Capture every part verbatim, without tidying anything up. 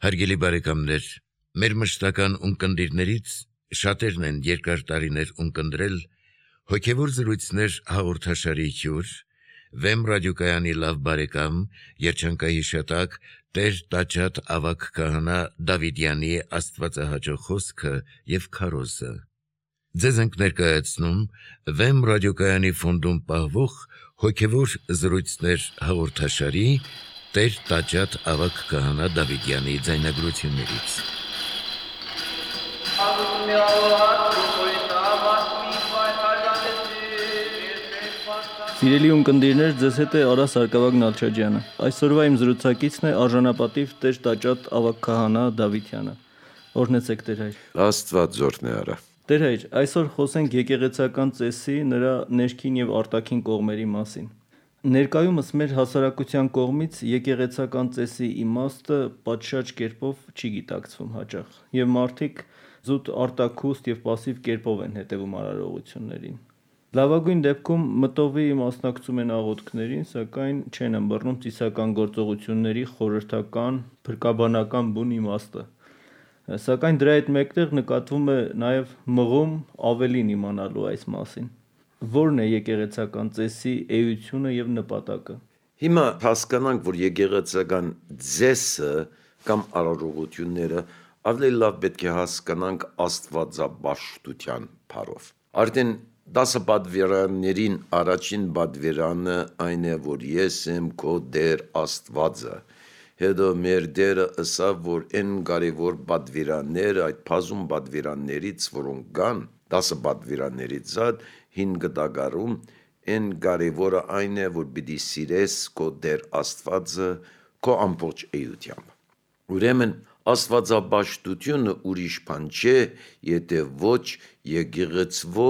Հարգելի բարեկամներ, մեր մշտական ունկնդիրներից շատերն են երկար տարիներ ունկնդրել հոգևոր զրույցներ հաղորդաշարի հյուր, Վեմ ռադիոկայանի լավ բարեկամ, երջանկահիշատակ Տեր Տաճատ ավագ քահանա Դավիդյանի աստվածահաճո խոսքը եւ քարոզը։ Ձեզ ենք ներկայացնում Վեմ ռադիոկայանի ֆոնդում պահվող հոգևոր զրույցներ հաղորդաշարի Տեր Տաճատ ավագ քահանա Դավիդյանի ձայնագրություններից։ Սիրելի ունկնդիրներ, ձեզ հետ է Արա Սարգսակյան Նալչաջյանը։ Այսօրվա իմ զրուցակիցն է արժանապատիվ Տեր Տաճատ ավագ քահանա Դավիթյանը։ Օրհնեցեք Տեր հայր։ Աստված զորն է Արա։ Տեր հայր, այսօր խոսենք եկեղեցական ծեսի, նրա ներքին եւ արտաքին կողմերի մասին։ Ներկայումս մեր հասարակության կողմից եկեղեցական ծեսի իմաստը պատշաճ կերպով չի գիտակցվում հաճախ, եւ մարդիկ զուտ արտաքուստ եւ пассив կերպով են հետևում արարողություններին։ Լավագույն դեպքում մտովի մասնակցում են աղոթքներին, սակայն չեն ըմբռնում ծիսական գործողությունների խորհրդական, փրկաբանական բուն իմաստը։ Սակայն դրա հետ մեկտեղ նկատվում է նաեւ մղում ավելին իմանալու այս մասին։ Որն է եկեղեցական ծեսի էությունը եւ նպատակը։ Հիմա հասկանանք, որ եկեղեցական ծեսը կամ արարողությունները ավելի լավ պետք է հասկանանք աստվածաբաշխության փառով։ Արդեն դասը պատվիրաններին առաջին պատվիրանը այն է, որ ես եմ քո Տեր Աստվածը։ Հետո մեր Տերը ըսավ, որ այն կարևոր պատվիրանները, այդ բազում պատվիրաններից, որոնք կան, դասը պատվիրաններից զատ հինգ դագարում, այն կարևորը այն է, որ պիտի սիրես քո Տեր Աստվածը քո ամբողջ էությամբ։ Ուրեմն աստվածաբաշխությունը ուրիշ բան չէ, եթե ոչ եկեղեցվո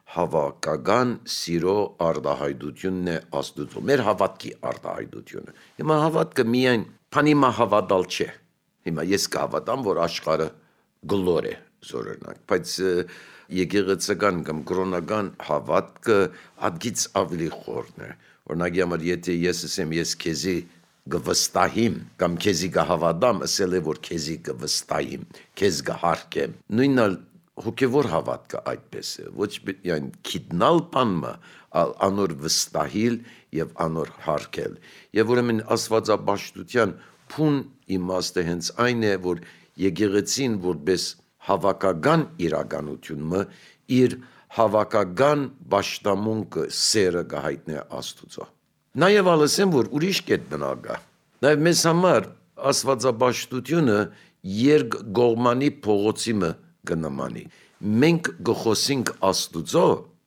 հավաքական սիրո արտահայտությունն է Աստծո, մեր հավատքի արտահայտությունը։ Հիմա հավատքը միայն բանիմա հավատալ չէ։ Հիմա ես կհավատամ, որ աշխարհը գլոր է զորնակ, բայց եկեղեցական կամ կրոնական հավատքը ադգից ավելի խորն է։ Օրինակ համար եթե ես ասեմ ես քեզի գվստահիմ կամ քեզի կհավատամ, ասել է որ քեզի կվստահիմ, քեզ կհարգեմ։ Նույնն հոգևոր հավատքը այդպես է, ոչ միայն գիտնալ բանը, այլ անոր վստահիլ եւ անոր հարգել։ Եվ ուրեմն աստվածաբաշխության փուն իմաստը հենց այն է, որ եկեղեցին որպես հավաքական իրականությունը իր հավաքական պաշտամունքը սերը կհայտնի Աստծո։ Նաև ասեմ, որ ուրիշ կետ բնագա։ Նաև մեզ համար աստվածաբաշխությունը երկկողմանի փողոցիմը կնմանի։ Մենք գխոսենք Աստծո,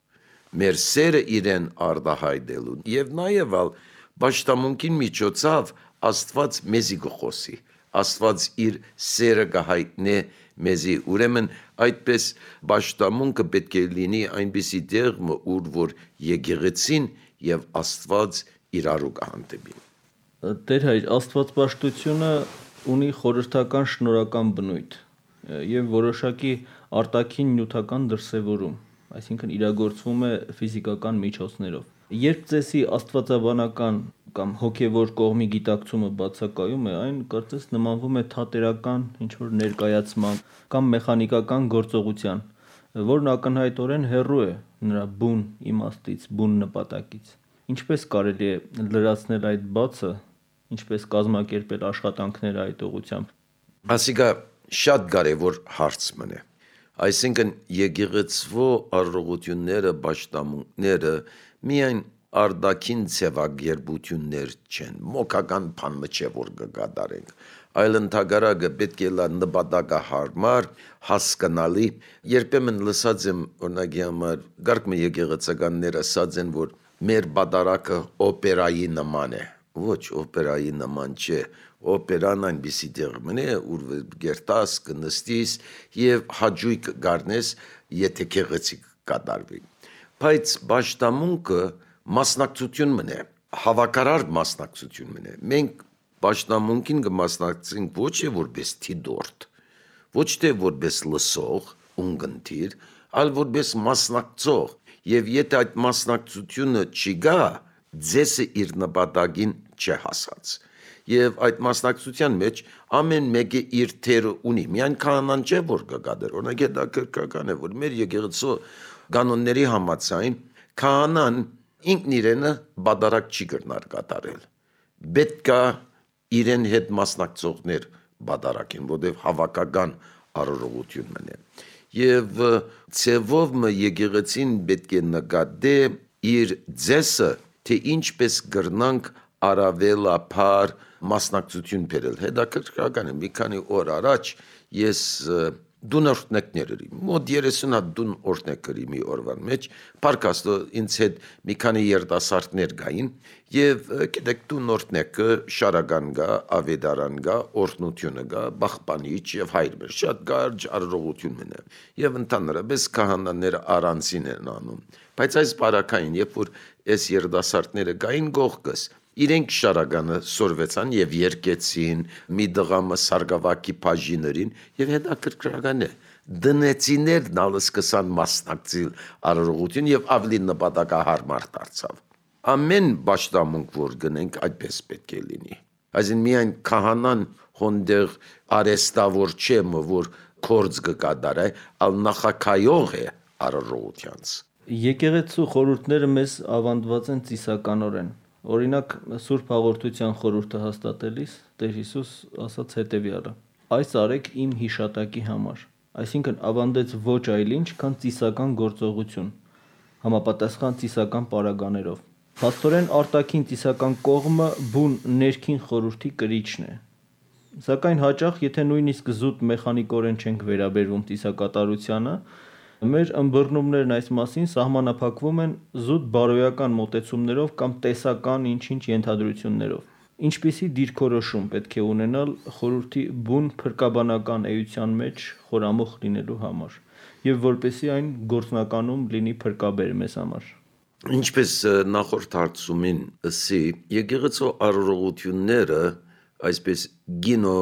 մեր սերը իրեն արտահայտելու եւ նաև ալ պաշտամունքին միջոցով Աստված մեզի գխոսի։ Աստված իր սերը կհայտնի մեզի, ուրեմն այդպես պաշտամունքը պետք է լինի այնպիսի տեղ, ուր որ եկեղեցին եւ Աստված իրարու կհանդիպին։ Տեր հայր, աստվածպաշտությունը ունի խորհրդական շնորհական բնույթ եւ որոշակի արտաքին նյութական դրսևորում, այսինքն իրագործվում է ֆիզիկական միջոցներով։ Երբ ծեսի աստվածաբանական կամ հոգևոր կողմի գիտակցումը բացակայում է, այն կարծես նմանվում է թատերական ինչ-որ ներկայացման կամ մեխանիկական գործողության, որն ակնհայտորեն հեռու է նրա բուն իմաստից, բուն նպատակից։ Ինչպես կարելի է լրացնել այդ բացը, ինչպես կազմակերպել աշխատանքները այդ ուղղությամբ։ Ասիկա շատ կարևոր հարց մնե։ Այսինքն եկեղեցվո արարողությունները, պաշտամունքները միայն արտաքին ցավագերբություններ չեն, մոքական բանը չէ որ կկատարենք, այլ ընդհակառակը պետք է լա նպատակահարմար, հասկանալի։ Երբեմն լսած եմ օրինակի համար գարկմը եկեղեցականներ ասած են, որ մեր բադարակը օպերայի նման է։ Ոչ, օպերայի նման չէ։ Օպերան այնպիսի տեղ մնե, ուր գերտաս կնստիս եւ հաջույք գարնես, եթե գեղեցիկ կատարվի։ Բայց պաշտամունքը մասնակցություն մնե, հավաքարար մասնակցություն մնե։ Մենք պաշտամունքին կմասնակցենք ոչ թե որպես թիդորդ, ոչ թե որպես լսող, ունգընտիր, այլ որպես մասնակցող։ Եվ եթե այդ մասնակցությունը չի գա, ձեսը իր նպատակին չի հասած։ Եվ այդ մասնակցության մեջ ամեն մեկը իր թերը ունի։ Միայն քահանան չէ որ կգա դեր։ Օրինակ դա քրկական է, որ մեր եկեղեցու կանոնների համաձայն քահանան ինքն իրենը բադարակ չի կրնար կատարել։ Պետք է իրեն հետ մասնակցողներ բադարակին, որտեղ հավաքական արարողություն մնե։ Եվ ցևով մը եկեղեցին պետք է նկատե իր ձեսը, թե ինչպես կրնանք առավելապար մասնակցություն բերել։ Հետաքրքրական է, մի քանի օր առաջ ես դուն օրհնեկներ էի, մոտ երեսուն հատ դուն օրհնեկներ մի օրվան մեջ, պարկաստո ինձ հետ մի քանի երիտասարդներ գային, եւ գիտեք դուն օրհնեկը շարական գա, ավետարան գա, օրհնությունը գա, բախպանիչ եւ հայրբեր, շատ կարճ արարողություն մնա։ Եվ ընդհանրապես քահանաները առանցին են անում։ Բայց այս բարակային, երբ որ այս երիտասարդները գային գողքս, իրենք շարականը սորվեցան եւ երկեցին մի դղամը սարգավակի բաժիներին եւ հետաքրքրական է դնեցիներ նալը սկսան մասնակցել արարողություն եւ ավելի նպատակահարմար դարձավ ամեն պաշտամունք որ գնենք այդպես պետք է լինի այսին միայն քահանան հոնդեղ արեստավոր չէ որ կորձ կկատարի ալ նախակայող է արարողությանց Եկեղեցու խորհուրդները մեզ ավանդված են ծիսականորեն Օրինակ Սուրբ Հաղորդության խորհուրդը հաստատելիս Տեր Հիսուս ասաց հետևյալը. Այս արեք իմ հիշատակի համար, այսինքն ավանդեց ոչ այլ ինչ, քան ծիսական գործողություն, համապատասխան ծիսական պարագաներով։ Փաստորեն արտաքին ծիսական կողմը բուն ներքին խորհրդի կրիչն է։ Սակայն հաճախ, եթե նույնիսկ զուտ մեխանիկորեն չենք վերաբերվում ծիսակատարությանը, Մեր ըմբռնումներն այս մասին սահմանափակվում են զուտ բարոյական մոտեցումներով կամ տեսական ինչ-ինչ ենթադրություններով։ Ինչպիսի դիրքորոշում պետք է ունենալ խորհրդի բուն փրկաբանական էության մեջ խորամուխ լինելու համար, եւ որպեսզի այն գործնականում լինի փրկաբեր մեզ համար։ Ինչպես նախորդ հարցումին ասի, եկեղեցու արարողությունները այսպես գինո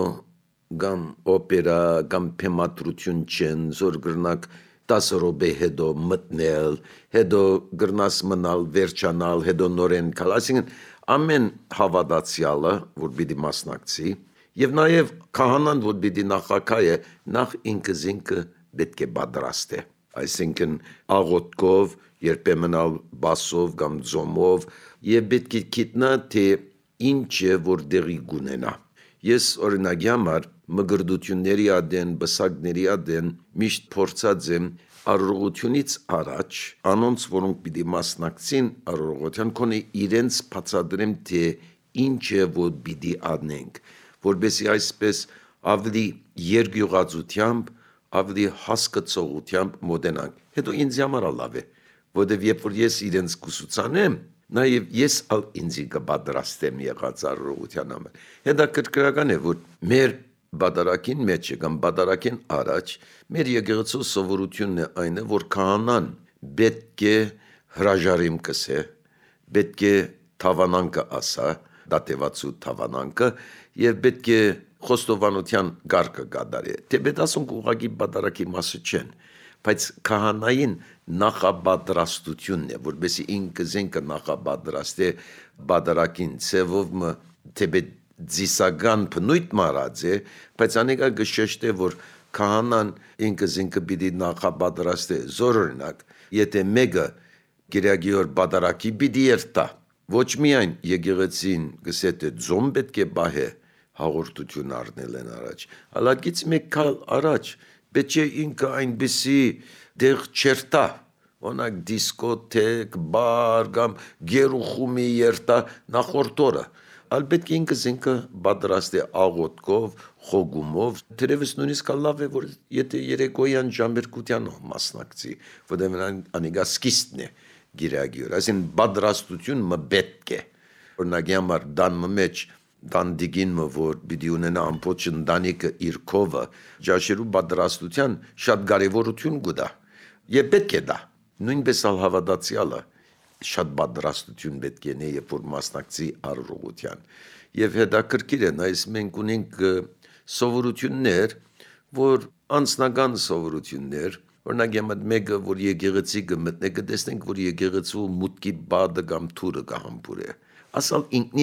կամ օպերա կամ թեմատրություն չեն, զոր գրնակ տասը րոպե հետո մտնել, հետո գրնաս մնալ, վերջանալ, հետո նորեն կալ, այսինքն ամեն հավատացյալը, որ պիտի մասնակցի, եւ նաեւ քահանան, որ պիտի նախակայ է, նախ ինքս ինքը պետք է պատրաստ է, այսինքն աղոթքով, երբեմն ալ բասով կամ ձոմով, եւ պետք է գիտնա, թե ինչ է, որ դեղի գունենա։ Ես օրինակ համար մգրդությունների ադեն, բսակների ադեն միշտ փորձած եմ արարողությունից առաջ անոնց, որոնք պիտի մասնակցին արարողության, կոնե իրենց բացատրեմ, թե ինչ է, որ պիտի անենք, որպեսզի այսպես ավելի երկյուղածությամբ, ավելի հասկացողությամբ մոտենանք։ Հետո ինձ համար լավ է, որտեւ երբ որ ես իրենց կուսուցանեմ, Նաև ես ալ ինձի կպատրաստեմ եղած արարողության համար։ Հետաքրքրական է, որ մեր բադարակին մեջը կամ բադարակին առաջ մեր եկեղեցու սովորությունն է այն է, որ քահանան պետք է հրաժարիմ կսե, պետք է թավանանքը ասա, դատեվացու թավանանքը եւ պետք է խոստովանության գարկը կատարի։ Թեպետ ասենք ուղղակի բադարակի մասը չեն, բայց քահանային նախապատրաստությունն է, որպեսզի ինքս ինքը նախապատրաստե բադարակին ցևով մը թեպետ ձիսական բնույթ մարած է, բայց անիկա գշեշտե, որ քահանան ինքս ինքը պիտի նախապատրաստե զորօրինակ, եթե մեկը գիրագիոր բադարակի պիտի երթա, ոչ միայն եկեղեցին գսե թե ձոմ պետք է բահե հաղորդություն առնել են առաջ, ալագից մեկ կալ առաջ, պետք է ինքը այնպիսի դեղ չերտա, օրինակ դիսկոթեկ, բար կամ գերուխումի երտա նախորդ օրը, ալ պետք է ինքս ինքը պատրաստ է աղոթքով, խոգումով, թերևս նույնիսկ լավ է, որ եթե երեկոյան ժամերկության մասնակցի, որտեղ անիկա սկիստն է գիրագյուր, այսին պատրաստություն մը պետք է, օրինակ համար դան մը մեջ դանդիգին մը, որ պիտի ունենա ամբողջ ընտանիքը իր քովը, ջաշերու պատրաստության շատ կարևորություն կուտա, եւ պետք է դա, նույնպես ալ հավատացյալը շատ պատրաստություն պետք է նե, երբ որ մասնակցի արարողության, եւ հետաքրքիր է, այս մենք ունենք սովորություններ, որ անձնական սովորություններ, օրինակ եմդ մեկը, որ եկեղեցի կմտնե, կտեսնենք, որ եկեղեցու մուտքի բադը կամ թուրը կհամբուրե, ասալ ինքնին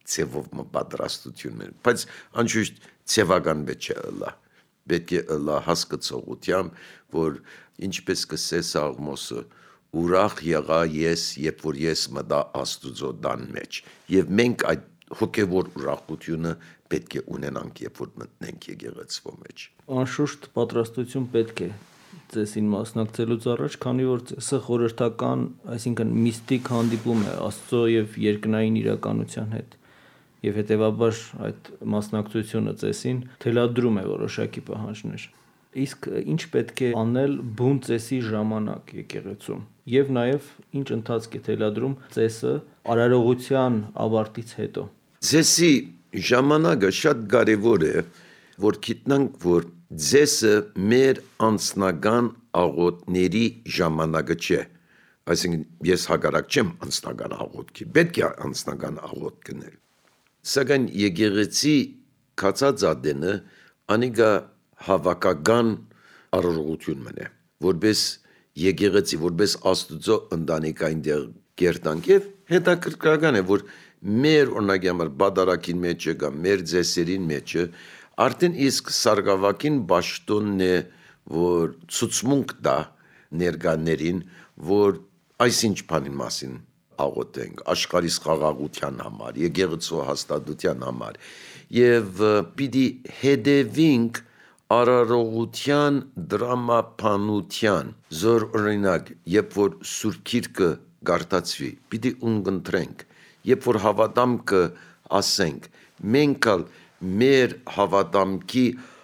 ձևով պատրաստություն էր, բայց անշուշտ ձևական վեճը ըլա, պետք է ըլա հասկացողությամբ, որ ինչպես կսես Աղմոսը, ուրախ եղա ես, երբ որ ես մտա Աստուծո տան մեջ, եւ մենք այդ հոգևոր ուրախությունը պետք է ունենանք, երբ որ մտնենք եկեղեցվո մեջ։ Անշուշտ պատրաստություն պետք է ծեսին մասնակցելուց առաջ, քանի որ ծեսը խորհրդական, այսինքն միստիկ հանդիպում է Աստծո եւ երկնային իրականության հետ, եւ հետեւաբար այդ մասնակցությունը ծեսին թելադրում է որոշակի պահանջներ։ Իսկ ինչ պետք է անել բուն ծեսի ժամանակ եկեղեցում եւ նաեւ ինչ ընթացք է թելադրում ծեսը արարողության ավարտից հետո։ Ծեսի ժամանակը շատ կարևոր է, որ գիտնանք, որ ծեսը մեր անձնական աղոթների ժամանակը չէ, այսինքն ես հակառակ չեմ անձնական աղոթքի, պետք է անձնական աղոթք գնել, սակայն եկեղեցի կացածադենը անիկա հավաքական արարողություն մնե, որպես եկեղեցի, որպես Աստուծո ընտանիք այնտեղ կերտանք եւ հետաքրքրական է, որ մեր օրինակի համար բադարակին մեջը կամ մեր ծեսերին մեջը արդեն իսկ սարգավակին պաշտոնն է, որ ցուցմունք տա ներկաներին, որ այսինչ բանի մասին աղոթենք աշխարհի խաղաղության համար, եկեղեցու հաստատության համար եւ պիտի հետևենք արարողության դրամապանության, զոր օրինակ, երբ որ Սուրբ Գիրքը գարտացվի, պիտի ունգընտրենք, երբ որ հավատամքը ասենք, մենք ալ մեր հավատամքի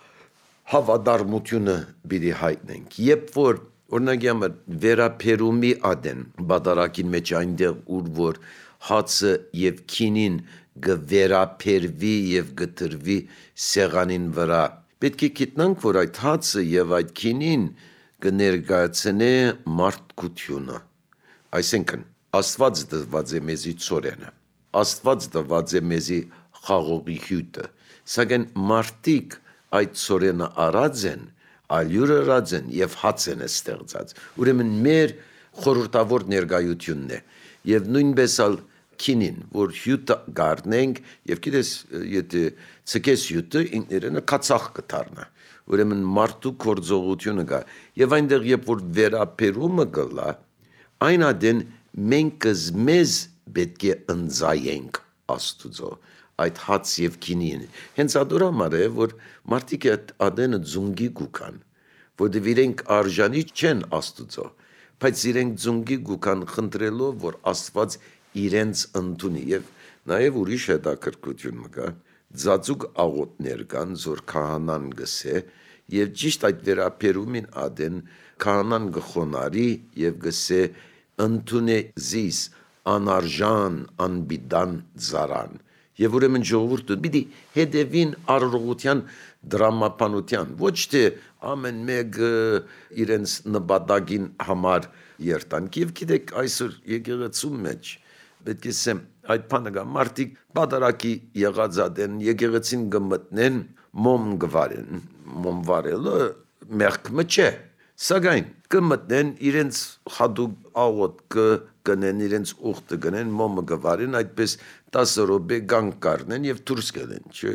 հավատարմությունը պիտի հայտնենք, երբ որ օրինակի համար վերապերումի ադեն բադարակին մեջ այնտեղ ուր որ հացը եւ քինին գվերապերվի եւ գտրվի սեղանին վրա, պետք է գիտնանք, որ այդ հացը եւ այդ քինին կներկայացնե մարդկությունը, այսինքն Աստված դված է մեզի ծորենը, Աստված դված է մեզի խաղողի հյութը, սակայն մարդիկ այդ ծորենը արած են, ալյուրը արած են եւ հաց են ստեղծած, ուրեմն մեր խորհրդավոր ներկայությունն է եւ նույնպես ալ քինին, որ հյութը գարնենք եւ գիտես, եթե ցկես հյութը ինքներենը կացախ կդառնա, ուրեմն մարդու գործողությունը կա եւ այնտեղ երբ որ վերապերումը գլա, այն ադեն մենք մեզ պետք է ընձայենք Աստուծո այդ հաց եւ քինին, հենց ադորա մարը, որ մարդիկ այդ ադենը ձունգի գուքան, որտեղ իրենք արժանի չեն Աստուծո, բայց իրենք ձունգի գուքան խնդրելով, որ Աստված իրենց ընդունի եւ նաեւ ուրիշ հետաքրքրություն մկա, ծածուկ աղոթներ կան, զոր քահանան գսե եւ ճիշտ այդ վերապերումին ադեն քահանան գխոնարի եւ գսե ընդունե զիս անարժան անբիդան զարան եւ ուրեմն ժողովուրդը պիտի հետևին արարողության դրամապանության, ոչ թե ամեն մեկը իրենց նպատակին համար երտանք եւ գիտեք այսօր եկեղեցու մեջ պետք է ասեմ այդ բանը կա մարդիկ բادرակի եղած ադեն եկեղեցին գմտնեն մոմ գվարեն մոմ վարելը մեղքը չէ սակայն կմտնեն իրենց հադուկ աղոթքը կնեն իրենց ուխտը կնեն մոմը գվարեն այդպես տասը րոպե գանք կառնեն եւ դուրս գնեն չէ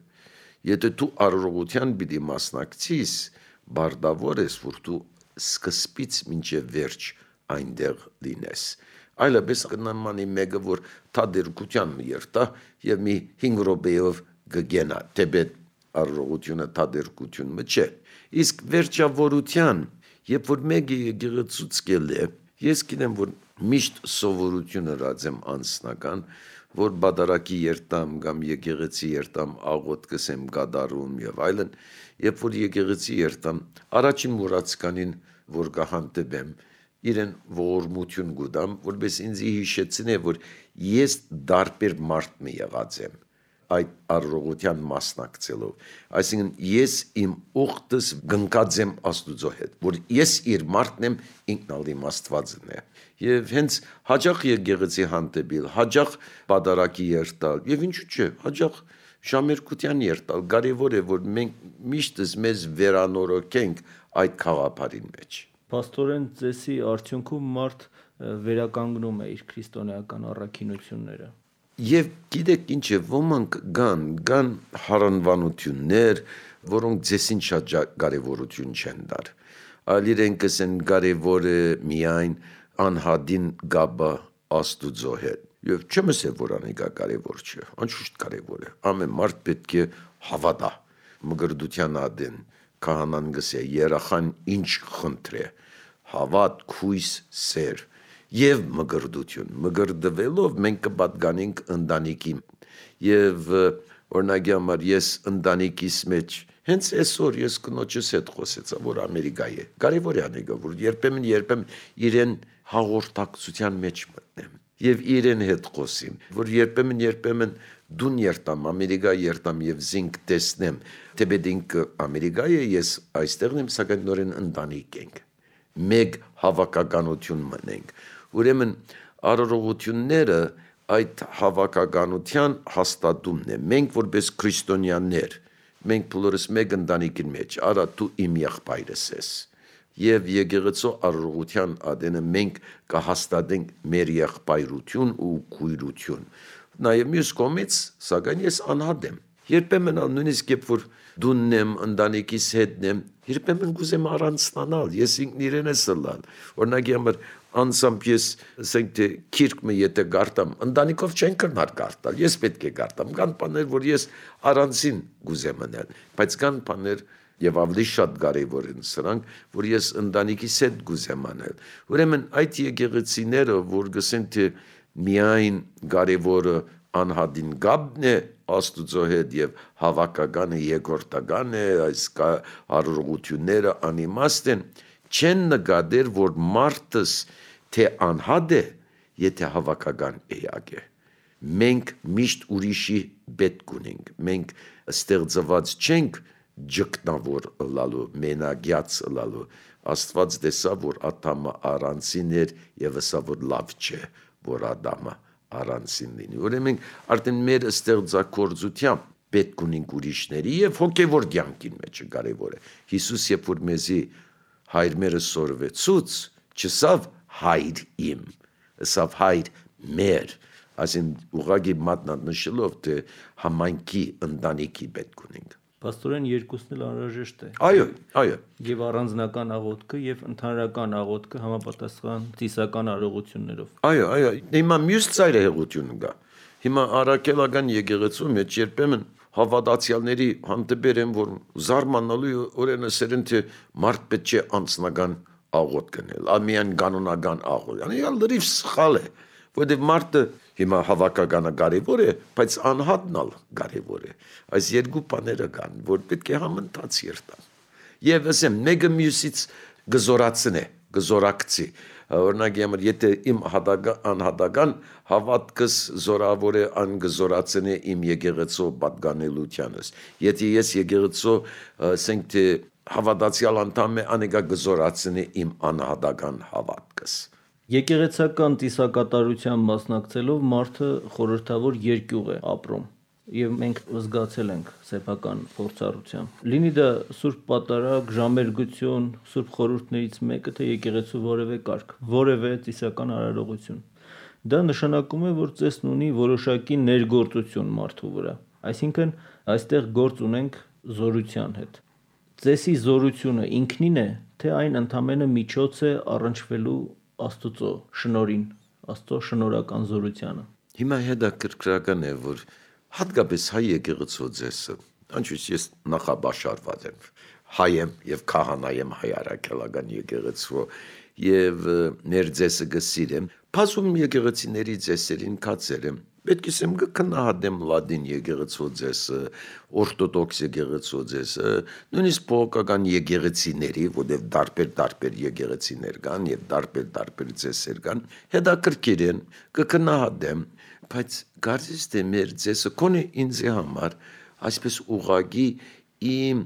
եթե դու արարողության պիտի մասնակցես բարդավոր ես որ դու սկզբից մինչև վերջ այնտեղ լինես այլապես կնամանի մեկը որ թադերկության երթա եւ մի հինգ րոպեով կգենա դեպետ արարողությունը թադերկությունը չէ իսկ վերջավորության երբ որ մեկը եկեղեցուց գելե ես գիտեմ որ միշտ սովորություն հրացեմ անձնական որ բادرակի երտամ կամ եկեղեցի երտամ աղոթ կսեմ գադարում եւ այլն երբ որ եկեղեցի երտամ առաջին մուրացկանին որ կհանդիպեմ իրեն ողորմություն գուտամ որպես ինձ հիշեցնե որ ես դարբեր մարդ մի եղած եմ այդ արարողության մասնակցելով այսինքն ես իմ ուխտս գնկած եմ Աստուծո հետ որ ես իր մարդն եմ ինքնալ իմ Աստվածն է եւ հենց հաջող եկեղեցի հանդիպիլ հաջող բادرակի երթալ եւ ինչու՞ չէ հաջող ժամերկության երթալ կարեւոր է որ մենք միշտ մեզ վերանորոգենք այդ խաղապարին մեջ Պաստորեն ծեսի արդյունքում մարդ վերականգնում է իր քրիստոնեական առաքինությունները Եվ գիտեք ինչ է, ոմանք կան, կան հարանվանություններ, որոնք ձեսին շատ կարևորություն չեն դար։ Այլ իրենք են կարևոր է միայն անհադին գաբը Աստուծո հետ։ Եվ չեմ ասել, որ անիկա կարևոր չէ, անշուշտ կարևոր է։ Ամեն մարդ պետք է հավատա։ Մգրդության ադեն քահանան գսե երախան ինչ խնդրե, հավատ, քույս, սեր եւ մգրդություն։ Մգրդվելով մենք կպատկանենք ընտանիքի եւ օրինակի համար ես ընտանիքիս մեջ հենց այսօր ես կնոջս հետ խոսեցա, որ Ամերիկայի է։ Կարևոր է անիկա, որ երբեմն երբեմն իրեն հաղորդակցության մեջ մտնեմ եւ իրեն հետ խոսիմ, որ երբեմն երբեմն դուն երտամ, Ամերիկա երտամ եւ զինք տեսնեմ, թե պետք Ամերիկայի է, ես այստեղն եմ, սակայն նորեն ընտանիք ենք։ Մեկ հավաքականություն մնենք։ Ուրեմն արարողությունները այդ հավաքականության հաստատումն է։ Մենք որպես քրիստոնյաներ, մենք բոլորս մեկ ընտանիքի մեջ, արա դու իմ եղբայրս ես։ Եվ եկեղեցու արարողության ադենը մենք կհաստատենք մեր եղբայրություն ու քույրություն։ Նաև մյուս կողմից, սակայն ես անհատ եմ։ Երբեմն նույնիսկ երբ որ դունն եմ, ընտանիքիս հետն եմ, երբեմն կուզեմ առանցնանալ, ես ինքն իրեն ես լալ։ Օրինակի համար անցամբ ես ասենք թե քիրկը եթե գարտամ, ընտանիքով չեն կրնար գարտալ, ես պետք է գարտամ։ Կան բաներ, որ ես առանցին կուզեմ մնել, բայց կան բաներ եւ ավելի շատ կարեւոր են սրանք, որ ես ընտանիքիս հետ կուզեմ անել։ Ուրեմն այդ եկեղեցիները, որ գսեն թե միայն կարևորը անհադին գաբն է Աստուծո հետ եւ հավաքականը երկրորդական է, այս արարողությունները անիմաստ են, չեն նկատեր, որ մարդս թե անհատ է, եթե հավաքական էակ է։ Մենք միշտ ուրիշի պետք ունենք, մենք ստեղծված չենք ջկնավոր լալու, մենագյաց լալու։ Աստված տեսա, որ Ադամը առանցին էր եւ ասա, որ լավ չէ, որ Ադամը առանցին լինի։ Ուրեմն արդեն մեր ստեղծագործությամբ պետք ունենք ուրիշների եւ հոգեվոր կյանքին մեջ կարեւոր է։ Հիսուս երբ որ մեզի հայր մերը սորվեցուց, չսավ հայր իմ, ասավ հայր մեր, այսին ուղղակի մատնանշելով թե համայնքի ընտանիքի պետք ունենք։ Պաստորեն երկուսն էլ անհրաժեշտ է։ Այո, այո։ Եվ առանձնական աղոթքը եւ ընդհանրական աղոթքը համապատասխան ծիսական արարողություններով։ Այո, այո, հիմա մյուս ծայրահեղություն կա։ Հիմա արաքելական եկեղեցու մեջ երբեմն հավատացյալների հանդեպ են, որ զարմանալու օրենը սերեն թե մարդ պետք է անձնական աղոթք կնել, ամեն կանոնական աղոթք։ Անի լրիվ սխալ է, որտեղ մարդը հիմա հավաքականը կարևոր է, բայց անհատնալ կարևոր է։ Այս երկու բաները կան, որ պետք է համընթաց երթան։ Եվ ասեմ, մեկը մյուսից գզորացնե, գզորակցի։ Օրինակի համար, եթե իմ անհատական հավատքս զորավոր է անգզորացնե իմ եկեղեցու պատկանելությանս։ Եթե ես եկեղեցու ասենք թե հավատացյալ անդամ է, անեկա գզորացնե իմ անհատական հավատքս։ Եկեղեցական ծիսակատարության մասնակցելով մարդը խորհրդավոր երկյուղ է ապրում եւ մենք զգացել ենք սեփական փորձառությամբ։ Լինի դա Սուրբ Պատարագ, ժամերգություն, Սուրբ խորհուրդներից մեկը, թե եկեղեցու որևէ կարգ, որևէ ծիսական արարողություն։ Դա նշանակում է, որ ծեսն ունի որոշակի ներգործություն մարդու վրա։ Այսինքն այստեղ գործ ունենք զորության հետ։ Ծեսի զորությունը ինքնին է, թե այն ընդամենը միջոց է առնչվելու Աստծո շնորհին, Աստծո շնորհական զորությանը։ Հիմա հետաքրքրական է, որ հատկապես հայ եկեղեցու ձեսը, անշուշտ ես նախաբաշարված եմ, հայ եմ եւ քահանա եմ հայ արաքելական եկեղեցու եւ մեր ձեսը գսիրեմ, փասում եկեղեցիների ձեսերին կացել եմ, պետք է ասեմ կքննադեմ լադին եկեղեցու ձեսը, օրթոդոքս եկեղեցու ձեսը, նույնիսկ փոքրական եկեղեցիների, որտեղ դարբեր-դարբեր եկեղեցիներ կան եւ դարբեր-դարբեր ձեսեր կան, հետաքրքիր են, կքննադեմ, բայց կարծես թե մեր ձեսը կոնե ինձ համար այսպես ուղագի իմ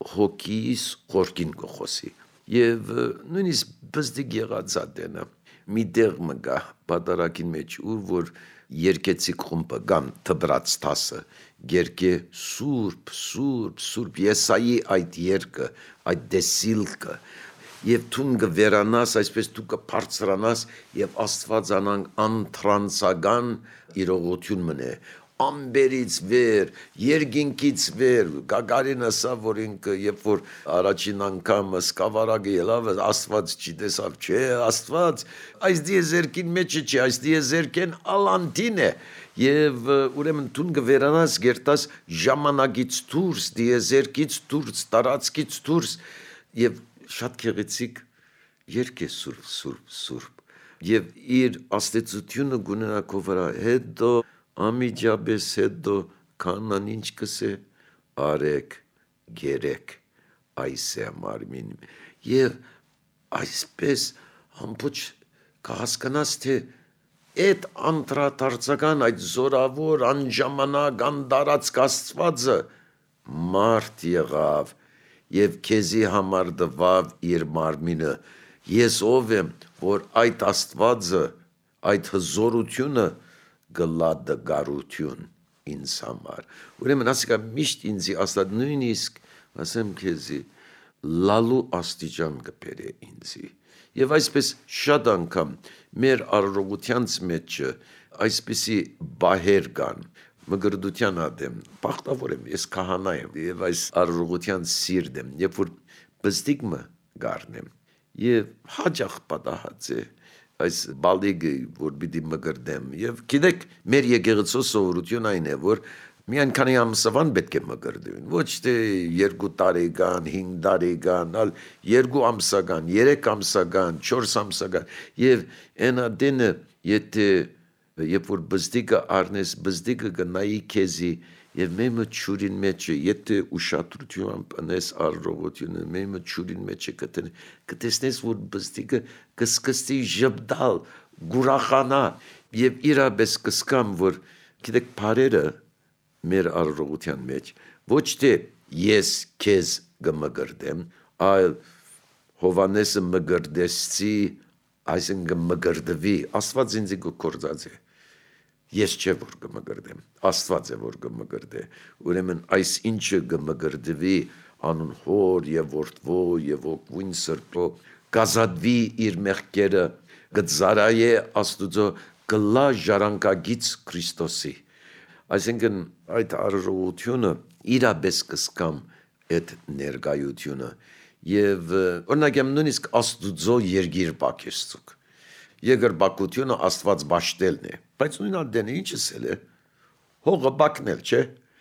հոգիս խորքին կխոսի եւ նույնիսկ բզդիկ եղած ադենը մի դեղ մգա պատարակին մեջ ու որ երկեցիկ խումբը կամ թբրած տասը երկե սուրբ սուրբ սուրբ Եսայի այդ երկը այդ դեսիլկը եւ թուն կվերանաս, այսպես դու կբարձրանաս եւ Աստվածանան անտրանսական իրողություն մնե ամբերից վեր, երկինքից վեր, Գագարինը սա, որ ինքը, երբ որ առաջին անգամ սկավառակը ելավ, Աստված չտեսավ, չէ, Աստված, այս դիեզերքին մեջը չի, այս դիեզերքեն ալանտին է, եւ ուրեմն տուն կվերանաս գերտաս ժամանակից դուրս, դիեզերքից դուրս, տարածքից դուրս, եւ շատ գեղեցիկ երգ է սուրբ, սուրբ, սուրբ, եւ իր աստեցությունը գունենա վրա, հետո ամիջաբես հետո կանան ինչ կսե արեք գերեք այս է մարմին եւ այսպես ամբողջ կհասկանաս թե այդ անդրադարձական այդ զորավոր անժամանակ անդարածք Աստվածը մարդ եղավ եւ քեզի համար դվավ իր մարմինը ես ով եմ որ այդ Աստվածը այդ հզորությունը գլադը գարություն ինձ համար ուրեմն ասիկա միշտ ինձի աստատ նույնիսկ ասեմ քեզի լալու աստիճան կբերե ինձի եւ այսպես շատ անգամ մեր առողջությանց մեջ այսպիսի բահեր կան մգրդության ադեմ բախտավոր եմ ես քահանա եմ եւ այս առողջության սիրտ եմ երբ որ բստիկը գառնեմ եւ հաջող պատահած է այս բալիգը որ պիտի մգրդեմ եւ գիտեք մեր եկեղեցու սովորություն այն է որ միայն քանի ամսվան պետք է մգրդվին ոչ թե երկու տարեկան հինգ տարեկան ալ երկու ամսական երեք ամսական չորս ամսական եւ այնա դենը եթե երբ որ բստիկը առնես բստիկը կնայի քեզի եւ մեմը ճուրին մեջ եթե ուշադրություն անես առողջությունը մեմը ճուրին մեջ կտեն կտեսնես որ բստիկը կսկսի ժպտալ գուրախանա եւ իրապես կսկամ որ գիտեք բարերը մեր առողջության մեջ ոչ թե ես քեզ կմգրդեմ այլ Հովանեսը մգրդեցի այսինքն մգրդվի Աստված ինձ կորձած է Ես չէ որ կմգրդեմ, Աստված է որ կմգրդե, ուրեմն այս ինչը կմգրդվի անուն հոր եւ որդվո եւ ոգուն սրբո, կազատվի իր մեղքերը, կզարայե Աստուծո կլա ժառանգագից Քրիստոսի։ Այսինքն այդ առողջությունը իրապես կսկամ այդ ներկայությունը եւ օրինակ եմ նույնիսկ Աստուծո երգիր բակեսցուկ Եգրբակությունը Աստված բաշտելն է, բայց նույն ադենը ինչս էլ է, հողը բակնել, չէ,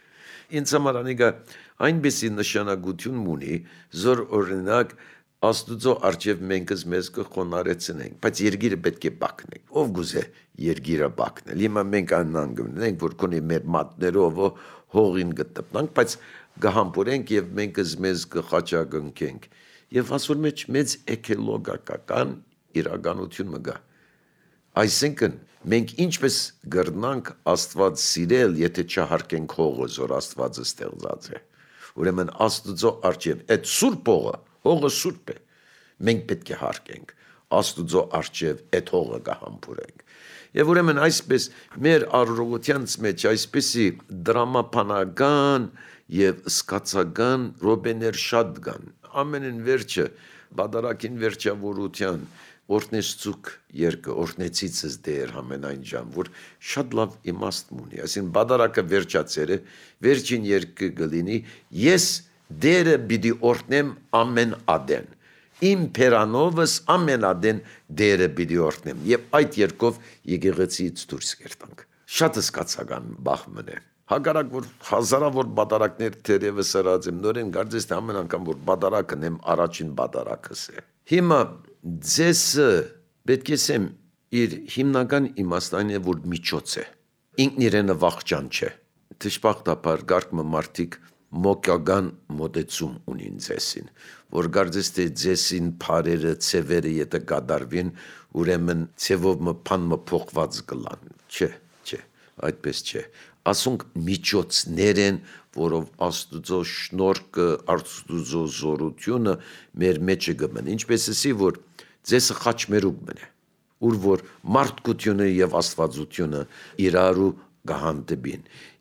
ինձ համար անիկա այնպեսի նշանակություն ունի, զոր օրինակ Աստուծո արջև մենք մեզ կխոնարեցնենք, բայց երգիրը պետք է բակնենք, ով գուզե երգիրը բակնել, հիմա մենք աննան գնենք, որ կոնի մեր մատներով հողին գտնանք, բայց գհամբուրենք եւ մենք մեզ կխաչակնքենք, եւ ասոր մեջ մեծ էկոլոգիական իրականություն մգա Այսինքն մենք ինչպես գրնանք Աստված սիրել, եթե չհարկենք հողը, որ Աստվածը ստեղծած է։ Ուրեմն Աստուծո արջև այդ սուրբ հողը, հողը սուրբ է։ Մենք պետք է հարկենք Աստուծո արջև այդ հողը կհամբուրենք։ Եվ ուրեմն այսպես մեր առողջությանց մեջ այսպեսի դրամապանական եւ սկացական ռոբեներ շատ կան։ Ամենին վերջը բادرակին վերջավորության Օրտնեցուկ երկը օրտնեցիցս դեր համենայն ժամ, որ շատ լավ իմաստ ունի, այսին բادرակը վերջացերը, վերջին երկը գլինի, ես դերը բիդի օրտնեմ ամեն ադեն, իմ պերանովս ամեն ադեն դերը բիդի օրտնեմ, և այդ երկով եկեղեցիից դուրս կերտանք, շատ սկացական բախմն է, հագարակ որ հազարավոր բادرակներ թերևս սրած եմ, նորեն գարձես թե ամեն անգամ որ բادرակն եմ առաջին բادرակս է, հիմա Ձեսը պետք է սեմ իր հիմնական իմաստան է, որ միջոց է, ինքն իրենը վախճան չէ, թշպախտապար գարկմը մարդիկ մոկյական մոտեցում ունին ձեսին, որ գարձես թե ձեսին պարերը, ծևերը եթե կադարվին, ուրեմն ծևով մը պան մը փոխված գլան, չէ, չէ, այդպես չէ, ասունք միջոցներ են, որով Աստուծո շնորհքը, Աստուծո զորությունը մեր մեջը գմն, ինչպես էսի, որ ձեսը խաչմերուկ մնե, ուր որ մարդկությունը և աստվածությունը իրարու գահանդբին,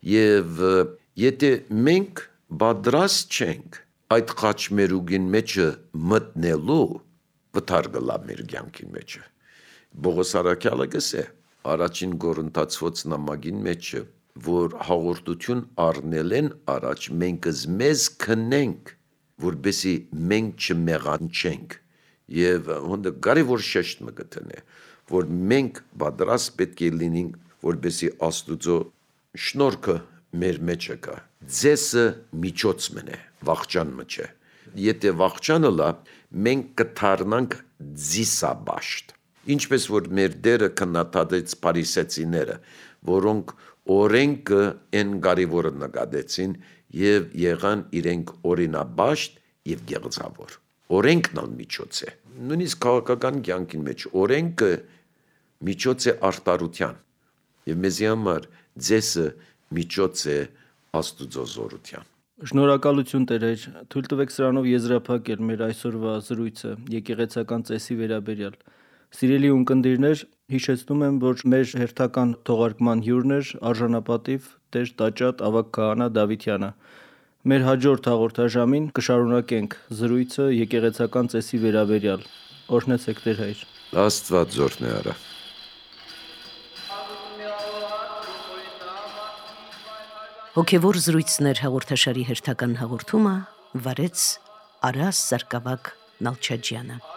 և եթե մենք բադրաստ չենք այդ խաչմերուգին մեջը մտնելու, վթար գլա մեր կյանքի մեջը։ Բողոս Արաքյալը գսե առաջին Գորընթացոց նամակին մեջը, որ հաղորդություն առնել են առաջ մենք մեզ քնենք, որբեսի մենք չմեղանչենք, եւ հոնդը կարևոր շեշտ մը գտնե, որ մենք պատրաստ պետք է լինենք, որբեսի Աստուծո շնորհքը մեր մեջը կա։ Ձեսը միջոց մնե, վախճան մը չէ։ Եթե վախճանը լա, մենք կդառնանք ձիսաբաշտ։ Ինչպես որ մեր դերը քննադատեց փարիսեցիները, որոնք օրենքը են կարևորը նկատեցին եւ եղան իրենք օրինաբաշտ եւ գեղձավոր։ Օրենքն ալ միջոց է։ Նույնիսկ քաղաքական կյանքին մեջ օրենքը միջոց է արտարության եւ մեզի համար ձեսը միջոց է Աստուծո զորության։ Շնորհակալություն Տերեր, թույլ տվեք սրանով եզրափակել մեր այսօրվա զրույցը եկեղեցական ծեսի վերաբերյալ։ Սիրելի ունկնդիրներ, հիշեցնում եմ, որ մեր հերթական թողարկման հյուրն էր արժանապատիվ Տեր Տաճատ Ավագ քահանա Դավիթյանը։ Մեր հաջորդ հաղորդաժամին կշարունակենք զրույցը եկեղեցական ծեսի վերաբերյալ։ Օրհնեցեք Տեր Հայր։ Աստված զորն է արա։ Հոգևոր զրույցներ հաղորդաշարի հերթական հաղորդումը վարեց Արաս Սարգսակ Նալչաջյանը։